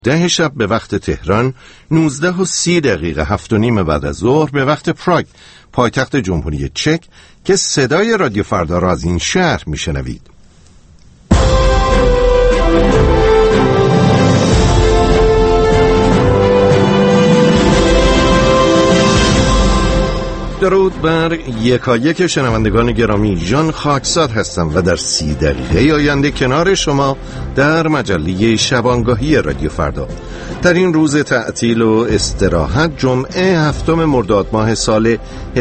10 شب به وقت تهران، 19:30 7:30 بعد از ظهر به وقت پراگ، پایتخت جمهوری چک، که صدای رادیو فردا را از این شهر میشنوید. درود بر یکایک شنوندگان گرامی. ژان خاکساد هستم و در 30 دقیقه آینده کنار شما در مجله شبانگاهی رادیو فردا. در این روز تعطیل و استراحت، جمعه 7 مرداد ماه سال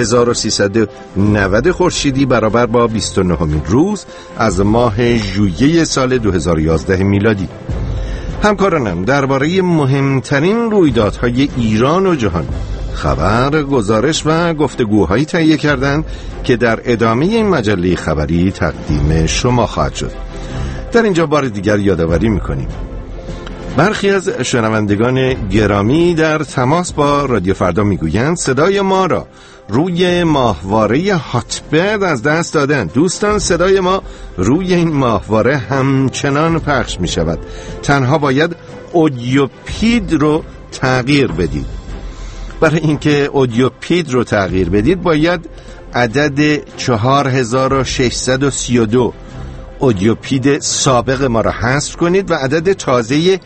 1390 خورشیدی برابر با 29مین روز از ماه ژوئیه سال 2011 میلادی. همکارانم درباره مهمترین رویدادهای ایران و جهان خبر، گزارش و گفتگوهایی تهیه کردند که در ادامه این مجله خبری تقدیم شما خواهد شد. در اینجا بار دیگر یادآوری می‌کنیم برخی از شنوندگان گرامی در تماس با رادیو فردا میگویند صدای ما را روی ماهواره هاتبرد از دست دادن. دوستان، صدای ما روی این ماهواره همچنان پخش می‌شود، تنها باید اودیوپید رو تغییر بدید. برای اینکه اودیوپید رو تغییر بدید باید عدد 4632 اودیوپید سابق ما را حذف کنید و عدد تازه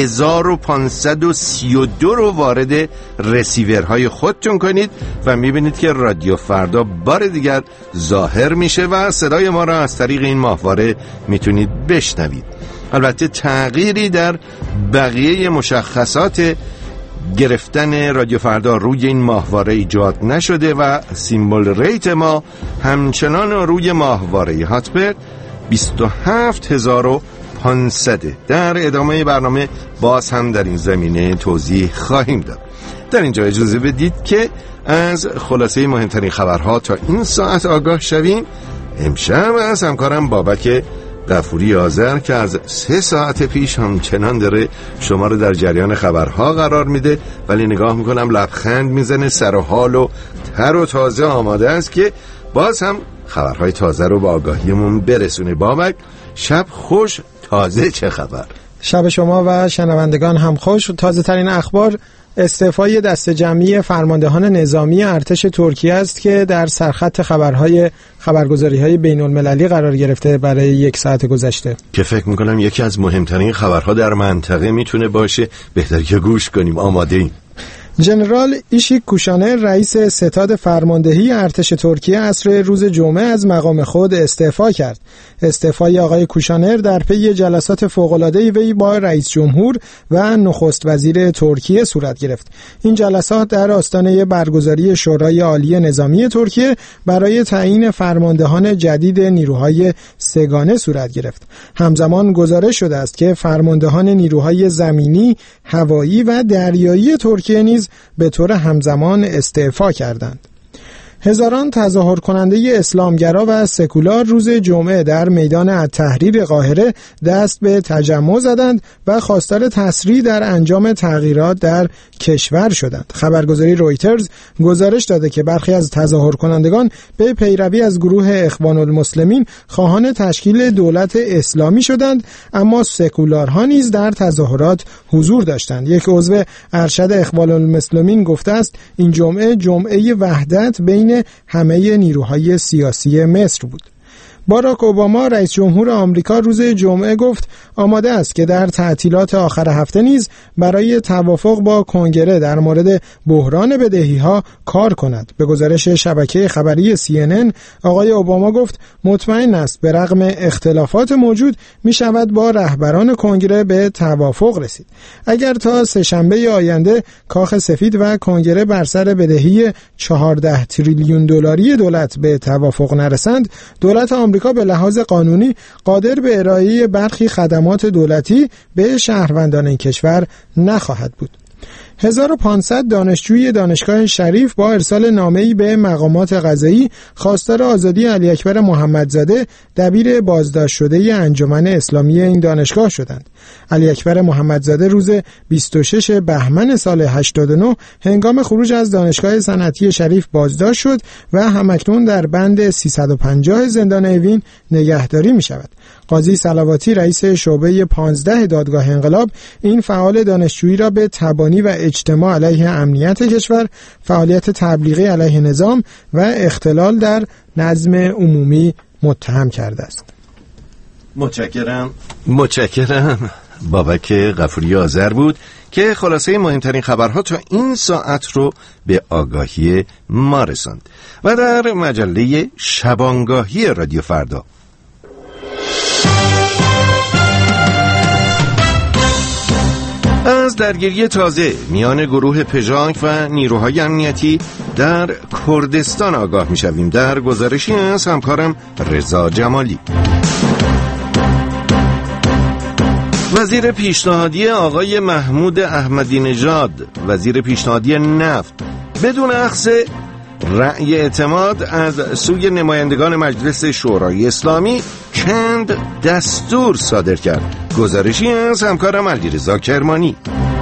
1532 رو وارد رسیورهای خودتون کنید و میبینید که رادیو فردا بار دیگر ظاهر میشه و صدای ما را از طریق این ماهواره میتونید بشنوید. البته تغییری در بقیه مشخصات گرفتن رادیو فردا روی این ماهواره ایجاد نشده و سیمبل ریت ما همچنان روی ماهواره هاتبرد 27500. در ادامه برنامه باز هم در این زمینه توضیح خواهیم داد. در اینجا اجازه بدید که از خلاصه مهمترین خبرها تا این ساعت آگاه شویم. امشب از همکارم بابک غفوری آذر که از 3 ساعت پیش همچنان داره شما رو در جریان خبرها قرار میده، ولی نگاه میکنم لبخند میزنه، سر و حال و تر و تازه آماده است که باز هم خبرهای تازه رو با آگاهیمون برسونه. بابک، شب خوش. تازه چه خبر؟ شب شما و شنوندگان هم خوش. تازه ترین اخبار استعفای دسته جمعی فرماندهان نظامی ارتش ترکیه است که در سرخط خبرگزاری‌های بین‌المللی قرار گرفته برای 1 ساعت گذشته، که فکر می‌کنم یکی از مهمترین خبرها در منطقه میتونه باشه. بهتره که گوش کنیم. آماده ایم. ژنرال ایشیک کوشانر رئیس ستاد فرماندهی ارتش ترکیه عصر روز جمعه از مقام خود استعفا کرد. استعفای آقای کوشانر در پی جلسات فوق‌العاده وی با رئیس جمهور و نخست وزیر ترکیه صورت گرفت. این جلسات در آستانه برگزاری شورای عالی نظامی ترکیه برای تعیین فرماندهان جدید نیروهای سگانه صورت گرفت. همزمان گزارش شده است که فرماندهان نیروهای زمینی، هوایی و دریایی ترکیه نیز به طور همزمان استعفا کردند. هزاران تظاهر کننده اسلامگرا و سکولار روز جمعه در میدان التحریر قاهره دست به تجمع زدند و خواستار تسریع در انجام تغییرات در کشور شدند. خبرگزاری رویترز گزارش داده که برخی از تظاهر کنندگان به پیروی از گروه اخوان المسلمین خواهان تشکیل دولت اسلامی شدند، اما سکولارها نیز در تظاهرات حضور داشتند. یک عضو ارشد اخوان المسلمین گفته است این جمعه وحدت بین همه نیروهای سیاسی مصر بود. باراک اوباما رئیس جمهور آمریکا روز جمعه گفت آماده است که در تعطیلات آخر هفته نیز برای توافق با کنگره در مورد بحران بدهی‌ها کار کند. به گزارش شبکه خبری CNN آقای اوباما گفت مطمئن است به رغم اختلافات موجود می شود با رهبران کنگره به توافق رسید. اگر تا سه‌شنبه آینده کاخ سفید و کنگره بر سر بدهی 14 تریلیون دلاری دولت به توافق نرسند، دولت آمریکا به لحاظ قانونی قادر به ارائه برخی خدمات دولتی به شهروندان این کشور نخواهد بود. 1500 دانشجوی دانشگاه شریف با ارسال نامه‌ای به مقامات قضایی خواستار آزادی علی اکبر محمدزاده دبیر بازداشت شده انجمن اسلامی این دانشگاه شدند. علی اکبر محمدزاده روز 26 بهمن سال 89 هنگام خروج از دانشگاه صنعتی شریف بازداشت شد و همکنون در بند 350 زندان اوین نگهداری می شود. قاضی صلواتی رئیس شعبه 15 دادگاه انقلاب این فعال دانشجویی را به تبانی و اجتماع علیه امنیت کشور، فعالیت تبلیغی علیه نظام و اختلال در نظم عمومی متهم کرده است. متشکرم. بابک غفوری آذر بود که خلاصه مهمترین خبرها تا این ساعت رو به آگاهی ما رساند. و در مجله شبانگاهی رادیو فردا از درگیری تازه میان گروه پژاک و نیروهای امنیتی در کردستان آگاه میشویم، در گزارشی از همکارم رضا جمالی. وزیر پیشنهادی آقای محمود احمدی نژاد، وزیر پیشنهادی نفت، بدون اخذ رأی اعتماد از سوی نمایندگان مجلس شورای اسلامی چند دستور صادر کرد. گزارشی از همکارم علیرضا کرمانی.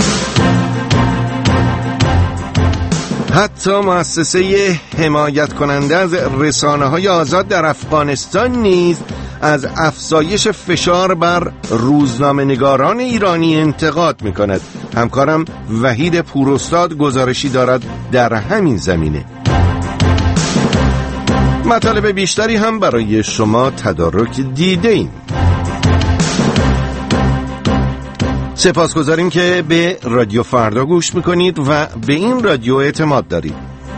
حتی مؤسسه حمایت کننده از رسانه‌های آزاد در افغانستان نیز از افزایش فشار بر روزنامه‌نگاران ایرانی انتقاد می‌کند. همکارم وحید پوراستاد گزارشی دارد در همین زمینه. مطالب بیشتری هم برای شما تدارک دیده‌ایم. سپاسگزاریم که به رادیو فردا گوش میکنید و به این رادیو اعتماد دارید.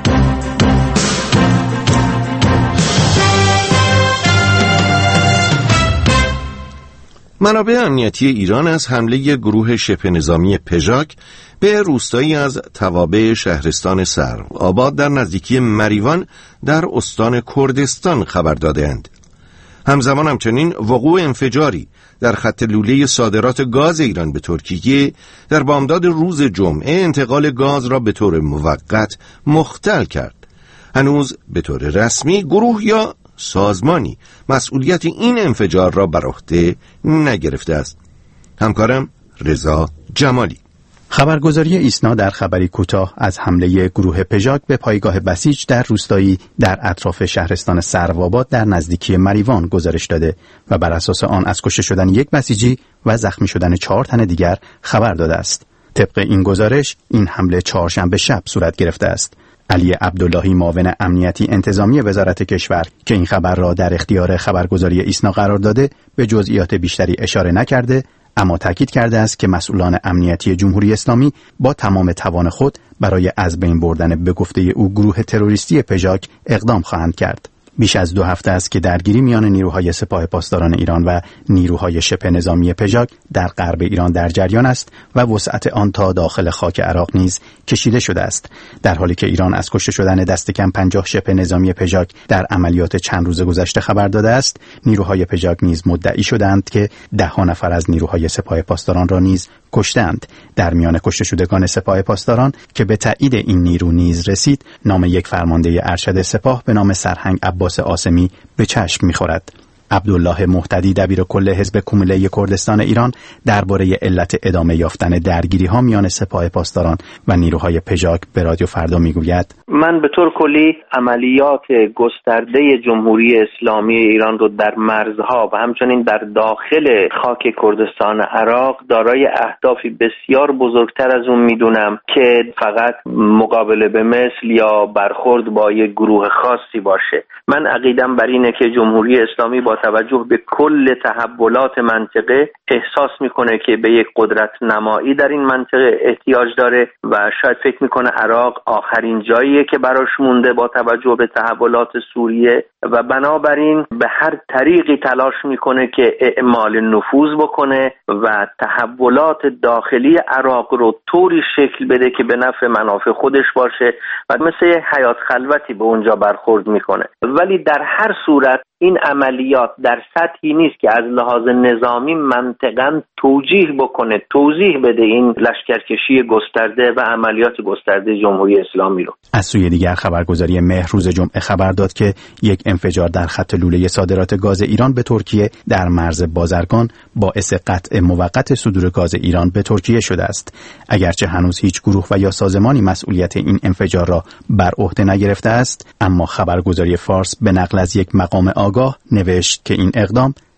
منابع امنیتی ایران از حمله گروه شبه نظامی پژاک به روستایی از توابع شهرستان سروآباد در نزدیکی مریوان در استان کردستان خبر داده‌اند. همزمان همچنین وقوع انفجاری در خط لوله صادرات گاز ایران به ترکیه در بامداد روز جمعه انتقال گاز را به طور موقت مختل کرد. هنوز به طور رسمی گروه یا سازمانی مسئولیت این انفجار را بر عهده نگرفته است. همکارم رضا جمالی. خبرگزاری ایسنا در خبری کوتاه از حمله گروه پژاک به پایگاه بسیج در روستایی در اطراف شهرستان سروآباد در نزدیکی مریوان گزارش داده و بر اساس آن از کشته شدن یک بسیجی و زخمی شدن 4 تن دیگر خبر داده است. طبق این گزارش این حمله چهارشنبه شب صورت گرفته است. علی عبداللهی معاون امنیتی انتظامی وزارت کشور که این خبر را در اختیار خبرگزاری ایسنا قرار داده به جزئیات بیشتری اشاره نکرده، اما تاکید کرده است که مسئولان امنیتی جمهوری اسلامی با تمام توان خود برای از بین بردن به گفته او گروه تروریستی پژاک اقدام خواهند کرد. بیش از 2 هفته است که درگیری میان نیروهای سپاه پاسداران ایران و نیروهای شبه نظامی پژاک در غرب ایران در جریان است و وسعت آن تا داخل خاک عراق نیز کشیده شده است، در حالی که ایران از کشته شدن دست کم 50 شبه نظامی پژاک در عملیات چند روز گذشته خبر داده است. نیروهای پژاک نیز مدعی شدند که 10 نفر از نیروهای سپاه پاسداران را نیز کشتند. در میان کشته شدگان سپاه پاسداران که به تایید این نیرو نیز رسید، نام یک فرمانده ارشد سپاه به نام سرهنگ عباس عاصمی به چشم می‌خورد. عبدالله مهتدی دبیرکل حزب کومله کردستان ایران درباره علت ادامه یافتن درگیری‌ها میان سپاه پاسداران و نیروهای پژاک به رادیو فردا میگوید: من به طور کلی عملیات گسترده جمهوری اسلامی ایران رو در مرزها و همچنین در داخل خاک کردستان عراق دارای اهدافی بسیار بزرگتر از اون میدونم که فقط مقابله به مثل یا برخورد با یک گروه خاصی باشه. من عقیدم بر اینه که جمهوری اسلامی با توجه به کل تحولات منطقه احساس میکنه که به یک قدرت نمایی در این منطقه احتیاج داره و شاید فکر میکنه عراق آخرین جاییه که براش مونده با توجه به تحولات سوریه و بنابراین به هر طریقی تلاش میکنه که اعمال نفوذ بکنه و تحولات داخلی عراق رو طوری شکل بده که به نفع منافع خودش باشه و مثل حیات خلوتی به اونجا برخورد میکنه. ولی در هر صورت این عملیات در سطحی نیست که از لحاظ نظامی منطقاً توجیه بکنه، توضیح بده این لشکرکشی گسترده و عملیات گسترده جمهوری اسلامی رو. از سوی دیگر خبرگزاری مهر روز جمعه خبر داد که یک انفجار در خط لوله صادرات گاز ایران به ترکیه در مرز بازرگان باعث قطع موقت صدور گاز ایران به ترکیه شده است. اگرچه هنوز هیچ گروه و یا سازمانی مسئولیت این انفجار را بر عهده نگرفته است، اما خبرگزاری فارس به نقل از یک مقام آگاه نوشت که این اقدام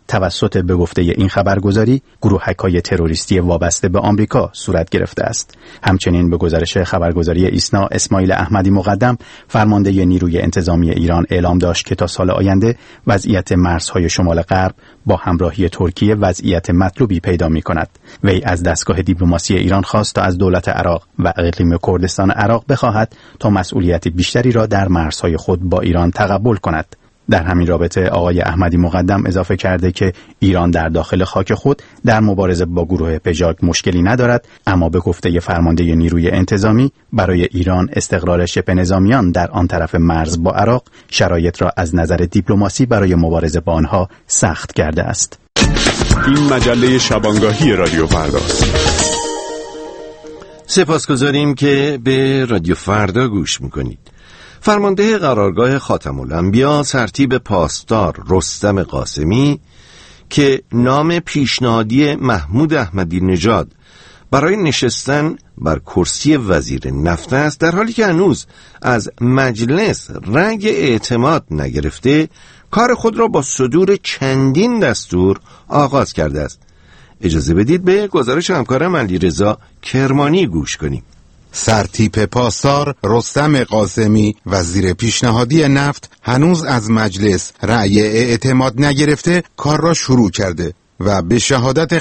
توسط به گفته این خبرگزاری گروهک‌های تروریستی وابسته به آمریکا صورت گرفته است. همچنین به گزارش خبرگزاری ایسنا، اسماعیل احمدی مقدم فرمانده نیروی انتظامی ایران اعلام داشت که تا سال آینده وضعیت مرزهای شمال غرب با همراهی ترکیه وضعیت مطلوبی پیدا می‌کند. وی از دستگاه دیپلماسی ایران خواست تا از دولت عراق و اقلیم کردستان عراق بخواهد تا مسئولیت بیشتری را در مرزهای خود با ایران تقبل کند. در همین رابطه آقای احمدی مقدم اضافه کرده که ایران در داخل خاک خود در مبارزه با گروه پژاک مشکلی ندارد، اما به گفته فرمانده نیروی انتظامی برای ایران استقرار شبه نظامیان در آن طرف مرز با عراق شرایط را از نظر دیپلماسی برای مبارزه با آنها سخت کرده است. این مجله شبانگاهی رادیو فرداست. سپاسگزاریم که به رادیو فردا گوش میکنید. فرمانده قرارگاه خاتم الانبیا سرتیپ پاسدار رستم قاسمی که نام پیشنهادی محمود احمدی نژاد برای نشستن بر کرسی وزیر نفت است، در حالی که هنوز از مجلس رأی اعتماد نگرفته، کار خود را با صدور چندین دستور آغاز کرده است. اجازه بدید به گزارش همکارم علیرضا کرمانی گوش کنیم. سرتیپ پاسدار رستم قاسمی وزیر پیشنهادی نفت هنوز از مجلس رأی اعتماد نگرفته کار را شروع کرده و به شهادت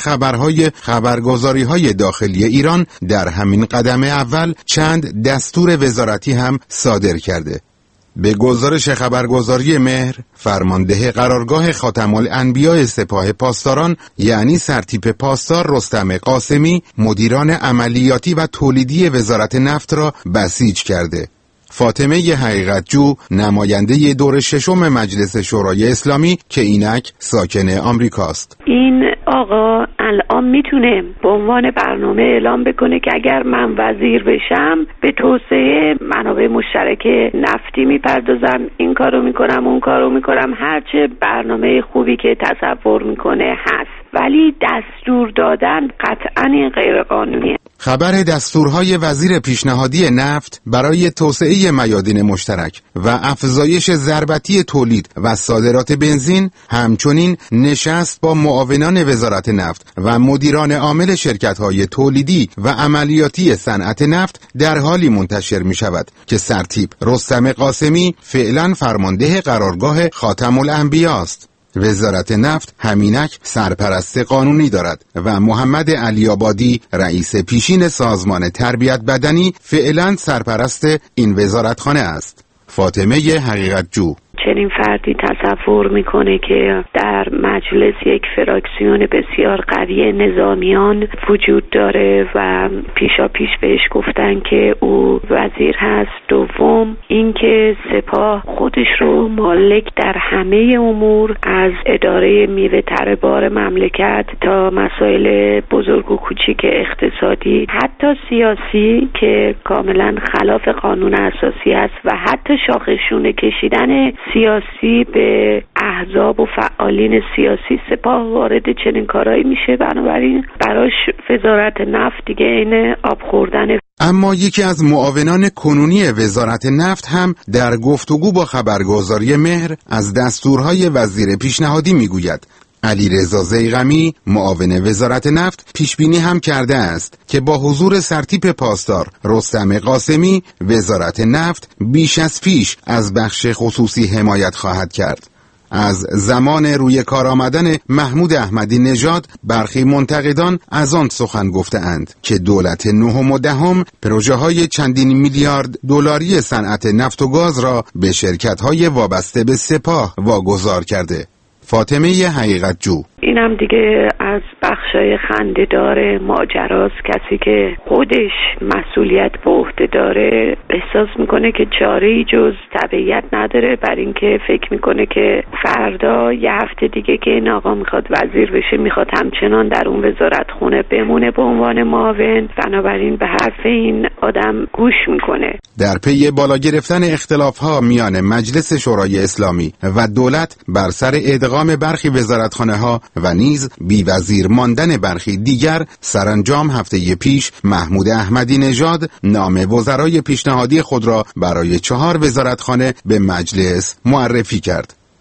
خبرگزاری‌های داخلی ایران در همین قدم اول چند دستور وزارتی هم صادر کرده. به گزارش خبرگزاری مهر، فرمانده قرارگاه خاتم الانبیا سپاه پاسداران یعنی سرتیپ پاسدار رستم قاسمی مدیران عملیاتی و تولیدی وزارت نفت را بسیج کرده. فاطمه حقیقتجو نماینده دور ششم مجلس شورای اسلامی که اینک ساکن آمریکاست. این آقا الان میتونه به عنوان برنامه اعلام بکنه که اگر من وزیر بشم به توسعه منابع مشترک نفتی میپردازم، این کارو میکنم اون کارو میکنم، هرچه برنامه خوبی که تصور میکنه هست، ولی دستور دادن قطعا این غیر قانونیه. خبر دستورهای وزیر پیشنهادی نفت برای توسعه میادین مشترک و افزایش ضربتی تولید و صادرات بنزین، همچنین نشست با معاونان وزارت نفت و مدیران عامل شرکت‌های تولیدی و عملیاتی صنعت نفت در حالی منتشر می شود که سرتیپ رستم قاسمی فعلا فرمانده قرارگاه خاتم الانبیا است. وزارت نفت همینک سرپرست قانونی دارد و محمد علی آبادی رئیس پیشین سازمان تربیت بدنی فعلا سرپرست این وزارتخانه است. فاطمه حقیقتجو چنین فردی تصور میکنه که در مجلس یک فراکسیون بسیار قوی نظامیان وجود داره و پیشا پیش بهش گفتن که او وزیر هست. دوم اینکه سپاه خودش رو مالک در همه امور از اداره میوه تر بار مملکت تا مسائل بزرگ و کوچیک اقتصادی حتی سیاسی که کاملا خلاف قانون اساسی است و حتی شاخشونه کشیدن سیاسی به احزاب و فعالین سیاسی سپاه وارد چنین کارایی میشه. بنابراین براش وزارت نفت دیگه این آب خوردن. اما یکی از معاونان کنونی وزارت نفت هم در گفتگو با خبرگزاری مهر از دستورهای وزیر پیشنهادی میگوید. علیرضا ضیغمی معاون وزارت نفت پیشبینی هم کرده است که با حضور سرتیپ پاسدار رستم قاسمی وزارت نفت بیش از پیش از بخش خصوصی حمایت خواهد کرد. از زمان روی کار آمدن محمود احمدی نژاد برخی منتقدان از آن سخن گفته‌اند که دولت نهم و دهم پروژه‌های چندین میلیارد دلاری صنعت نفت و گاز را به شرکت‌های وابسته به سپاه واگذار کرده. فاطمه حقیقتجو اینم دیگه از بخشای خنده‌دار ماجراست. کسی که خودش مسئولیت به عهده داره احساس میکنه که چاره‌ای جز تبعیت نداره، بر اینکه فکر میکنه که فردا یه هفته دیگه که این آقا میخواد وزیر بشه میخواد همچنان در اون وزارت خونه بمونه به عنوان معاون. بنابراین به حرف این آدم گوش میکنه. در پی بالا گرفتن اختلاف‌ها میان مجلس شورای اسلامی و دولت بر سر ادغام برخی وزارتخانه‌ها و نیز بی وزیر ماندن برخی دیگر، سرانجام هفته پیش محمود احمدی نژاد نام وزرای پیشنهادی خود را برای 4 وزارتخانه به مجلس معرفی کرد.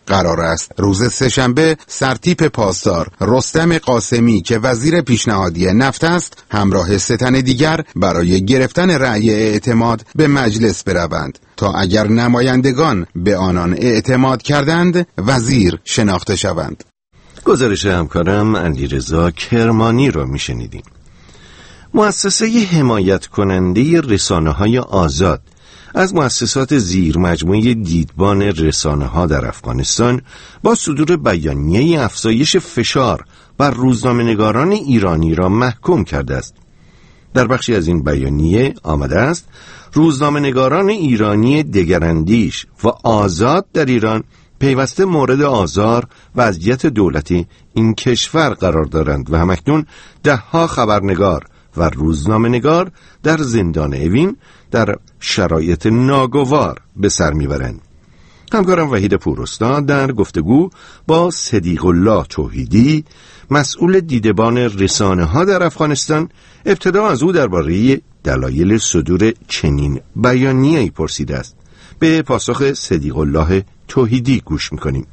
قرار است روز سه‌شنبه سرتیپ پاسدار رستم قاسمی که وزیر پیشنهادی نفت است همراه 3 تن دیگر برای گرفتن رأی اعتماد به مجلس بروند تا اگر نمایندگان به آنان اعتماد کردند وزیر شناخته شوند. گزارش همکارم علیرضا کرمانی رو میشنیدیم. مؤسسه حمایت کننده رسانه‌های آزاد از مؤسسات زیر مجموعه دیدبان رسانه‌ها در افغانستان با صدور بیانیه افزایش فشار بر روزنامه‌نگاران ایرانی را محکوم کرده است. در بخشی از این بیانیه آمده است روزنامه‌نگاران ایرانی دگراندیش و آزاد در ایران پیوسته مورد آزار و اذیت دولتی این کشور قرار دارند و همکنون 10 خبرنگار و روزنامه‌نگار در زندان اوین در شرایط ناگوار به سر میبرند. همکارم وحید پوراستاد در گفتگو با صدیق الله توحیدی مسئول دیدبان رسانه‌ها در افغانستان ابتدا از او درباره دلایل صدور چنین بیانیه‌ای پرسیده است. به پاسخ صدیق الله توحیدی گوش میکنیم.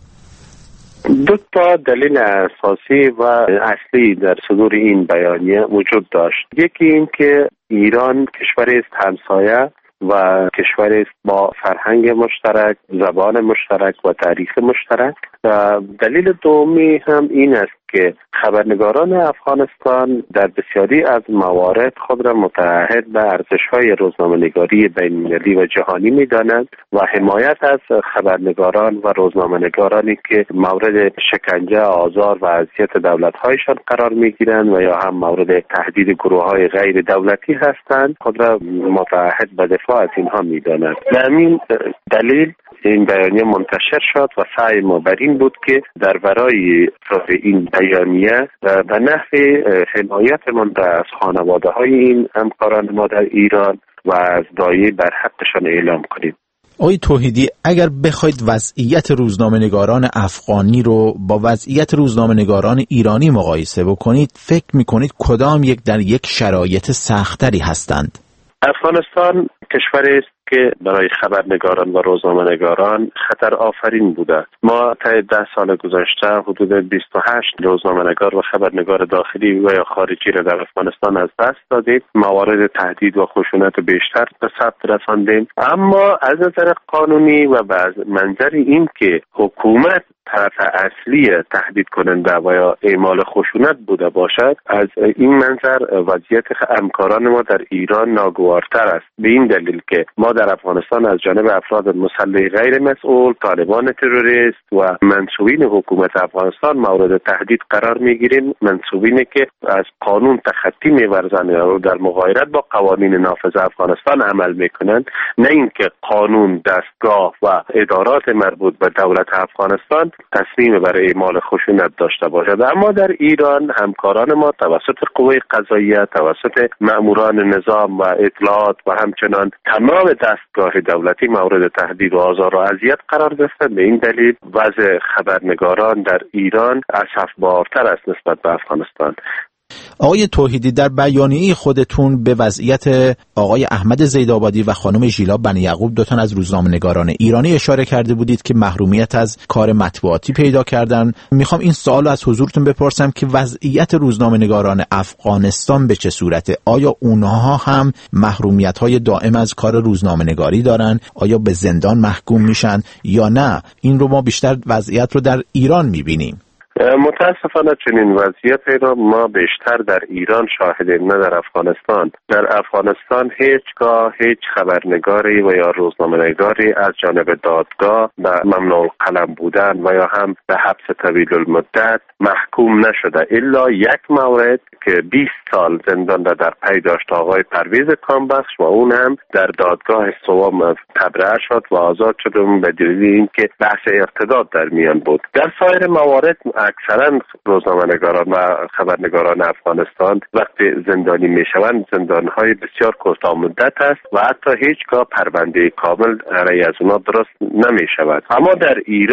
2 دلیل اساسی و اصلی در صدور این بیانیه وجود داشت. یکی این که ایران کشوری است همسایه و کشوری است با فرهنگ مشترک، زبان مشترک و تاریخ مشترک. و دلیل دومی هم این است که خبرنگاران افغانستان در بسیاری از موارد خود را متعهد به ارزش‌های روزنامه‌نگاری بین‌المللی و جهانی می‌دانند و حمایت از خبرنگاران و روزنامه‌نگارانی که مورد شکنجه، آزار و اذیت دولت‌هایشان قرار می‌گیرند و یا هم مورد تهدید گروه‌های غیر دولتی هستند خود را متعهد به دفاع از اینها می‌دانند. به همین دلیل این بیانیه منتشر شد و سعی ما بر این بود که در برای این بیانیه به نحو حمایت من از خانواده های این همکاران ما در ایران و از دایه بر حقشان اعلام کنیم. آقای توحیدی، اگر بخواید وضعیت روزنامه‌نگاران افغانی رو با وضعیت روزنامه‌نگاران ایرانی مقایسه بکنید، فکر می‌کنید کدام یک در یک شرایط سخت‌تری هستند؟ افغانستان کشوری است که برای خبرنگاران و روزنامه‌نگاران خطر آفرین بوده. ما طی 10 سال گذشته حدود 28 روزنامه‌نگار و خبرنگار داخلی و یا خارجی را در افغانستان از دست دادیم. موارد تهدید و خشونت بیشتر به ثبت رساندیم. اما از نظر قانونی و از منظر این که حکومت طرف اصلی تهدید کننده و یا اعمال خشونت بوده باشد، از این منظر وضعیت همکاران ما در ایران ناگوارتر است. به این دلیل که ما در افغانستان از جانب افراد مسلح غیر مسئول، طالبان تروریست و منسوبین حکومت افغانستان مورد تهدید قرار میگیریم. منسوبینی که از قانون تخطی می‌ورزند و در مغایرت با قوانین نافذ افغانستان عمل میکنند، نه اینکه قانون، دستگاه و ادارات مربوط به دولت افغانستان تصمیم برای اعمال خشونت داشته باشد. اما در ایران همکاران ما توسط قوه قضاییه، توسط مأموران نظام و اطلاعات و همچنان تمام دستگاه دولتی مورد تهدید و آزار و اذیت قرار گرفتند. به این دلیل وضع خبرنگاران در ایران اسفبارتر است نسبت به افغانستان. آقای توحیدی، در بیانیه خودتون به وضعیت آقای احمد زیدآبادی و خانم ژیلا بنی یعقوب، 2 تن از روزنامه‌نگاران ایرانی اشاره کرده بودید که محرومیت از کار مطبوعاتی پیدا کردن. میخوام این سوال از حضورتون بپرسم که وضعیت روزنامه‌نگاران افغانستان به چه صورته؟ آیا اونها هم محرومیت‌های دائم از کار روزنامه‌نگاری دارن؟ آیا به زندان محکوم میشن یا نه؟ این رو ما بیشتر وضعیت رو در ایران میبینیم. متاسفانه چنین وضعیتی را ما بیشتر در ایران شاهدیم، نه در افغانستان. در افغانستان هیچگاه هیچ خبرنگاری و یا روزنامه‌نگاری از جانب دادگاه به ممنوع القلم بودن و یا هم به حبس طویل المدت محکوم نشده، الا یک مورد که 20 سال زندان را در پی داشت، آقای پرویز کامبخش، و اون هم در دادگاه سوم تبرئه شد و آزاد شد به دلیل اینکه بحث ارتداد در میان بود. در سایر موارد اکثرا روزنامه‌نگاران و خبرنگاران افغانستان وقتی زندانی میشوند زندان‌های بسیار کوتاه مدت است و حتی هیچگاه پرونده کامل علیه از اونها درست نمیشود. اما در ایران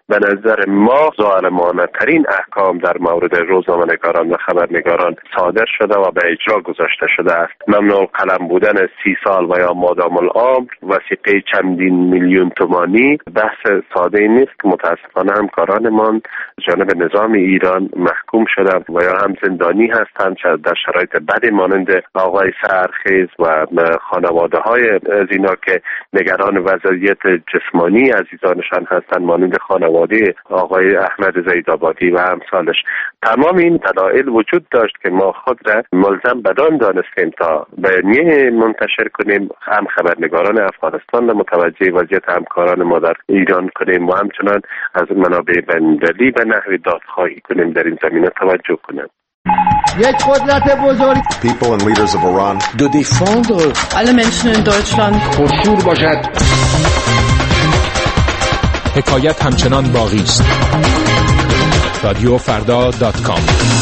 به نظر ما ظالمانه ترین احکام در مورد روزنامه‌نگاران و خبرنگاران صادر شده و به اجرا گذاشته شده است. ممنوع قلم بودن 30 سال و یا مادام العمر، وثیقه چندین میلیون تومانی بحث ساده نیست که متاسفانه همکارانمان جانب نظام ایران محکوم شده و یا هم زندانی هستند در شرایط بدی مانند آقای سحرخیز و خانواده های از اینا که نگران وضعیت جسمانی عزیزانشان هستند، مانند خانواده آقای احمد زیدآبادی و امثالش. تمام این دلایل وجود داشت که ما خود را ملزم بدان دانستیم تا بیانیه منتشر کنیم، هم خبرنگاران افغانستان را متوجه وضعیت همکاران ما در ایران کنیم و همچنان از منابع بین‌المللی به نحوی دادخواهی کنیم در این زمینه توجه کنیم. یک قدرت بزرگ People and leaders of Iran de défendre alle Menschen in Deutschland پرشور باشد. حکایت همچنان باقی است. رادیوفردا.com.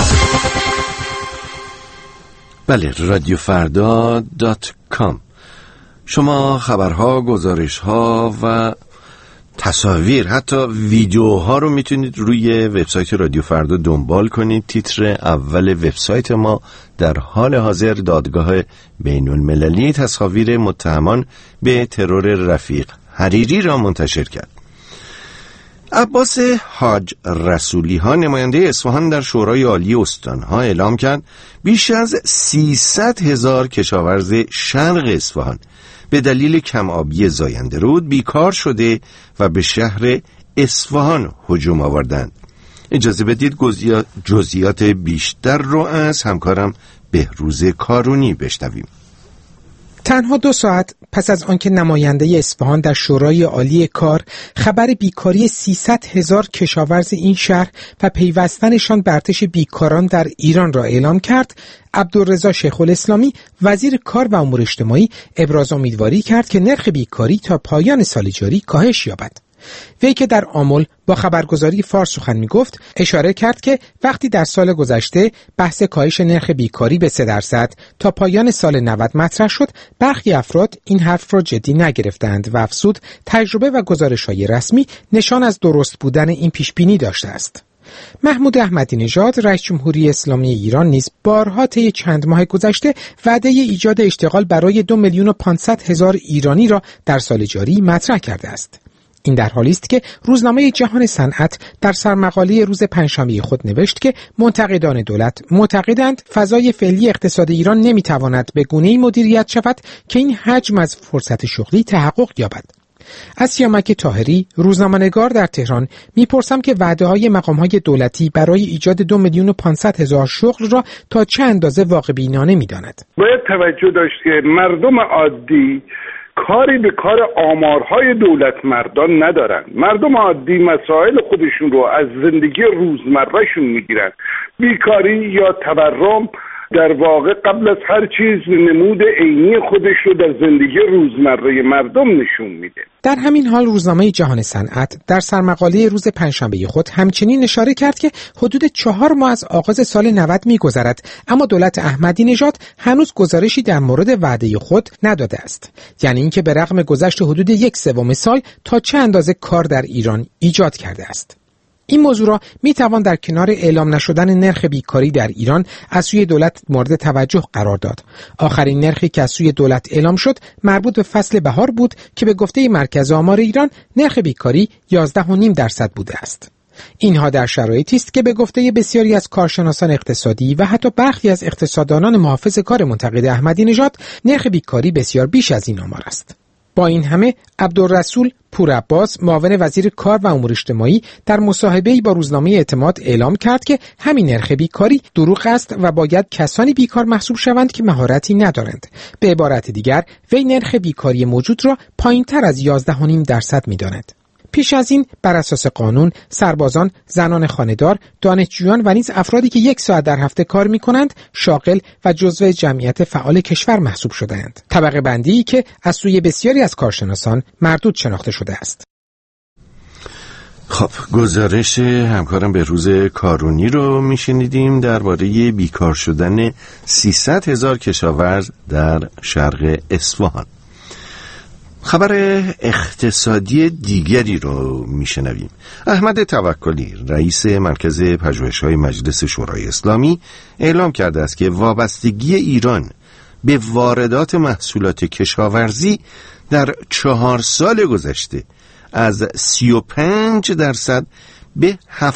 بله، رادیوفردا.com. شما خبرها، گزارشها و تصاویر، حتی ویدیوها رو میتونید روی وبسایت رادیو فردا دنبال کنید. تیتر اول وبسایت ما در حال حاضر دادگاه بین المللی تصاویر متهمان به ترور رفیق حریری را منتشر کرد. عباس حاج رسولی ها، نماینده اصفهان در شورای عالی استانها، اعلام کرد بیش از 300,000 کشاورز شرق اصفهان به دلیل کم‌آبی زاینده رود بیکار شده و به شهر اصفهان هجوم آوردند. اجازه بدید جزئیات بیشتر رو از همکارم بهروز کارونی بشنویم. تنها 2 ساعت پس از آنکه نماینده اصفهان در شورای عالی کار خبر بیکاری 300,000 کشاورز این شهر و پیوستنشان به ارتش بیکاران در ایران را اعلام کرد، عبدالرضا شیخ الاسلامی وزیر کار و امور اجتماعی ابراز امیدواری کرد که نرخ بیکاری تا پایان سال جاری کاهش یابد. وی که در آمل با خبرگزاری فارس سخن می‌گفت، اشاره کرد که وقتی در سال گذشته بحث کاهش نرخ بیکاری به 3% تا پایان سال 90 مطرح شد، برخی افراد این حرف را جدی نگرفتند و افزود تجربه و گزارش‌های رسمی نشان از درست بودن این پیشبینی داشته است. محمود احمدی نژاد رئیس جمهوری اسلامی ایران نیز بارها طی چند ماه گذشته وعده ایجاد اشتغال برای 2,500,000 ایرانی را در سال جاری مطرح کرده است. این در حالی است که روزنامه جهان صنعت در سرمقاله روز پنجشنبه خود نوشت که منتقدان دولت معتقدند فضای فعلی اقتصاد ایران نمیتواند به گونه‌ای مدیریت شود که این حجم از فرصت شغلی تحقق یابد. از سیامک طاهری، روزنامه‌نگار در تهران، میپرسم که وعده‌های مقام‌های دولتی برای ایجاد 2,500,000 شغل را تا چه اندازه واقع بینانه می‌داند؟ باید توجه داشت که مردم عادی کاری به کار آمارهای دولت مردان ندارن. مردم عادی مسائل خودشون رو از زندگی روزمرهشون میگیرن. بیکاری یا تورم در واقع قبل از هر چیز نمود عینی خودش رو در زندگی روزمره مردم نشون میده. در همین حال روزنامه جهان صنعت در سرمقاله روز پنجشنبه خود همچنین اشاره کرد که حدود 4 ماه از آغاز سال 90 می‌گذرد، اما دولت احمدی نژاد هنوز گزارشی در مورد وعده خود نداده است. یعنی اینکه به رغم گذشت حدود 1/3 سال تا چه اندازه کار در ایران ایجاد کرده است. این موضوع را میتوان در کنار اعلام نشدن نرخ بیکاری در ایران از سوی دولت مورد توجه قرار داد. آخرین نرخی که از سوی دولت اعلام شد مربوط به فصل بهار بود که به گفته مرکز آمار ایران نرخ بیکاری 11.5% بوده است. اینها در شرایطی است که به گفته بسیاری از کارشناسان اقتصادی و حتی برخی از اقتصاددانان محافظ کار منتقد احمدی نژاد نرخ بیکاری بسیار بیش از این آمار است. با این همه عبدالرسول پورعباس معاون وزیر کار و امور اجتماعی در مصاحبه‌ای با روزنامه اعتماد اعلام کرد که همین نرخ بیکاری دروغ است و باید کسانی بیکار محسوب شوند که مهارتی ندارند. به عبارت دیگر وی نرخ بیکاری موجود را پایین‌تر از 11.5% می‌داند. پیش از این بر اساس قانون سربازان، زنان خانه‌دار، دانشجویان و نیز افرادی که 1 ساعت در هفته کار می‌کنند شاغل و جزو جمعیت فعال کشور محسوب شده‌اند. طبقه بندی که از سوی بسیاری از کارشناسان مردود شناخته شده است. خب، گزارش همکارم بهروز کارونی رو میشنیدیم درباره بیکار شدن 300,000 کشاورز در شرق اصفهان. خبر اقتصادی دیگری رو میشنویم. احمد توکلی رئیس مرکز پژوهش‌های مجلس شورای اسلامی اعلام کرده است که وابستگی ایران به واردات محصولات کشاورزی در 4 سال گذشته از 35% به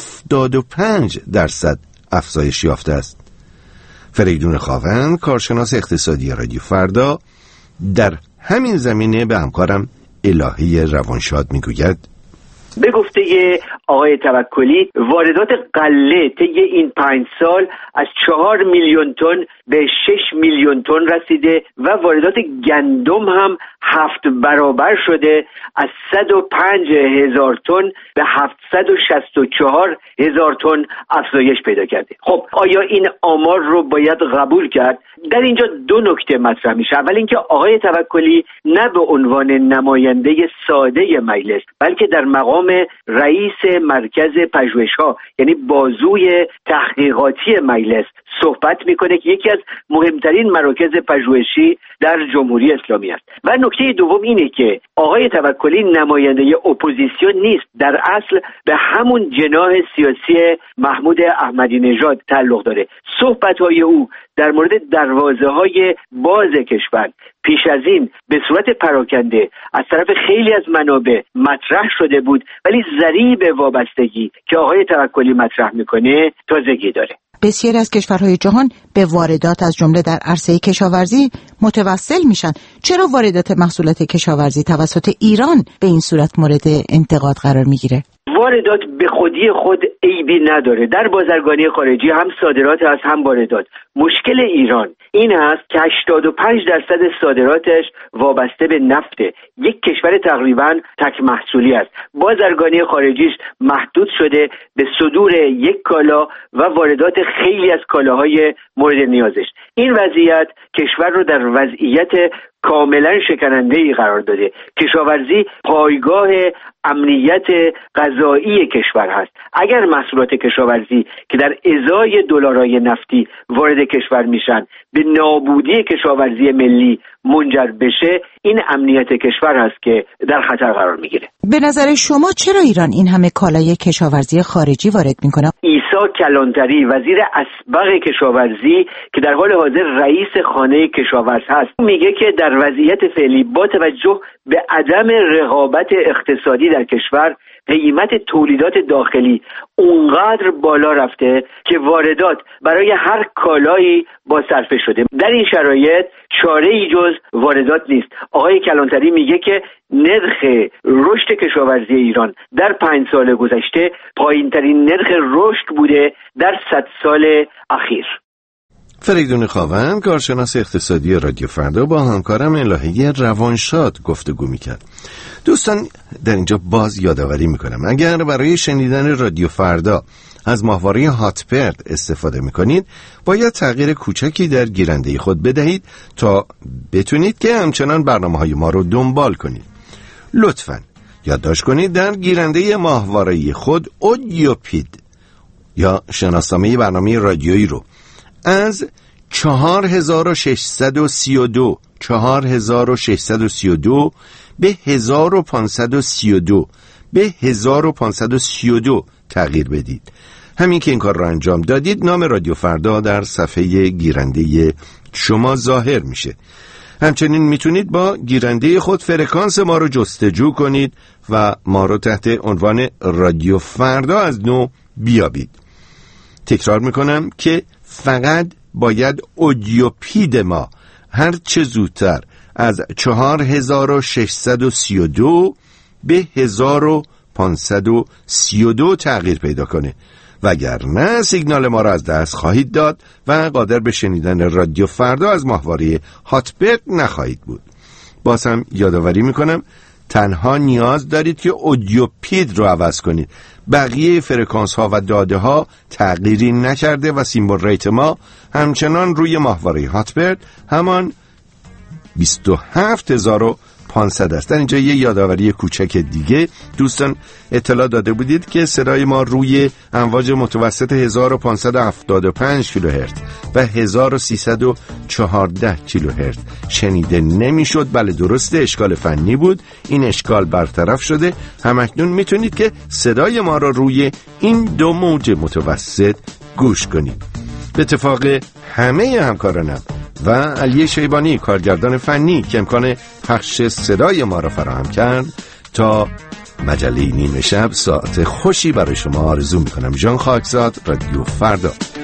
75% افزایش یافته است. فریدون خاوند، کارشناس اقتصادی رادیو فردا، در همین زمینه به همکارم الهی روانشاد میگوید: به گفته آقای توکلی واردات غله طی این 5 سال از 4 میلیون تن به 6 میلیون تن رسیده و واردات گندم هم 7 برابر شده، از 105,000 تن به 764,000 تن افزایش پیدا کرده. خب آیا این آمار رو باید قبول کرد؟ در اینجا 2 نکته مطرح میشه. اول اینکه آقای توکلی نه به عنوان نماینده ساده مجلس بلکه در مقام رئیس مرکز پژوهش‌ها یعنی بازوی تحقیقاتی مجلس صحبت میکنه که یکی از مهمترین مراکز پژوهشی در جمهوری اسلامی است. و نکته دوم اینه که آقای توکلی نماینده اپوزیسیون نیست، در اصل به همون جناح سیاسی محمود احمدی نژاد تعلق داره. صحبت‌های او در مورد دروازه‌های باز کشور پیش از این به صورت پراکنده از طرف خیلی از منابع مطرح شده بود، ولی ضریب وابستگی که آقای توکلی مطرح میکنه تازگی داره. بسیاری از کشورهای جهان به واردات از جمله در عرصه کشاورزی متوسل میشن. چرا واردات محصولات کشاورزی توسط ایران به این صورت مورد انتقاد قرار میگیره؟ واردات به خودی خود عیبی نداره. در بازرگانی خارجی هم صادرات هست هم واردات. مشکل ایران این است که 85% صادراتش وابسته به نفته. یک کشور تقریبا تک محصولی است. بازرگانی خارجیش محدود شده به صدور یک کالا و واردات خیلی از کالاهای مورد نیازش. این وضعیت کشور رو در وضعیت کاملا شکننده‌ای قرار داده. کشاورزی پایگاه امنیت غذایی کشور هست. اگر محصولات کشاورزی که در ازای دلارای نفتی وارد کشور میشن به نابودی کشاورزی ملی منجر بشه، این امنیت کشور هست که در خطر قرار میگیره. به نظر شما چرا ایران این همه کالای کشاورزی خارجی وارد میکنه؟ عیسی کلانتری وزیر اسبق کشاورزی که در حال حاضر رئیس خانه کشاورز هست میگه که در وضعیت فعلی با توجه به عدم رقابت اقتصادی در کشور قیمت تولیدات داخلی اونقدر بالا رفته که واردات برای هر کالایی با صرفه شده. در این شرایط چاره‌ای جز واردات نیست. آقای کلانتری میگه که نرخ رشد کشاورزی ایران در 5 سال گذشته پایین‌ترین نرخ رشد بوده در 100 سال اخیر. فریدون خاوند، کارشناس اقتصادی رادیو فردا، با همکارم الهی روانشاد گفتگو میکرد. دوستان، در اینجا باز یادآوری میکنم اگر برای شنیدن رادیو فردا از ماهواره هاتبرد استفاده میکنید باید تغییر کوچکی در گیرنده خود بدهید تا بتونید که همچنان برنامه‌های ما رو دنبال کنید. لطفاً یادداشت کنید در گیرنده ماهواره خود اودیوپید یا شناسنامه برنامه رادیویی رو از 4632 به 1532 به 1532 تغییر بدید. همین که این کار را انجام دادید نام رادیو فردا در صفحه گیرنده شما ظاهر میشه. همچنین میتونید با گیرنده خود فرکانس ما رو جستجو کنید و ما رو تحت عنوان رادیو فردا از نو بیابید. تکرار میکنم که فقط باید اودیوپید ما هر چه زودتر از 4632 به 1532 تغییر پیدا کنه، وگرنه سیگنال ما را از دست خواهید داد و قادر به شنیدن رادیو فردا از ماهواره هاتبرد نخواهید بود. باز هم یادآوری میکنم تنها نیاز دارید که اودیوپید رو عوض کنید. بقیه فرکانس ها و داده ها تغییری نکرده و سیمبل ریت ما همچنان روی ماهواره هاتبرد همان 27500 1500 است. در اینجا یه یادآوری کوچک دیگه، دوستان اطلاع داده بودید که صدای ما روی امواج متوسط 1575 کیلوهرتز و 1314 کیلوهرتز شنیده نمیشد. بله درسته، اشکال فنی بود، این اشکال برطرف شده. همکنون میتونید که صدای ما را روی این دو موج متوسط گوش کنید. به اتفاق همه همکارانم و علی شیبانی کارگردان فنی که امکان پخش صدای ما را فراهم کرد، تا مجله نیمه شب ساعت خوشی برای شما آرزو میکنم. ژان خاکزاد، رادیو فردا.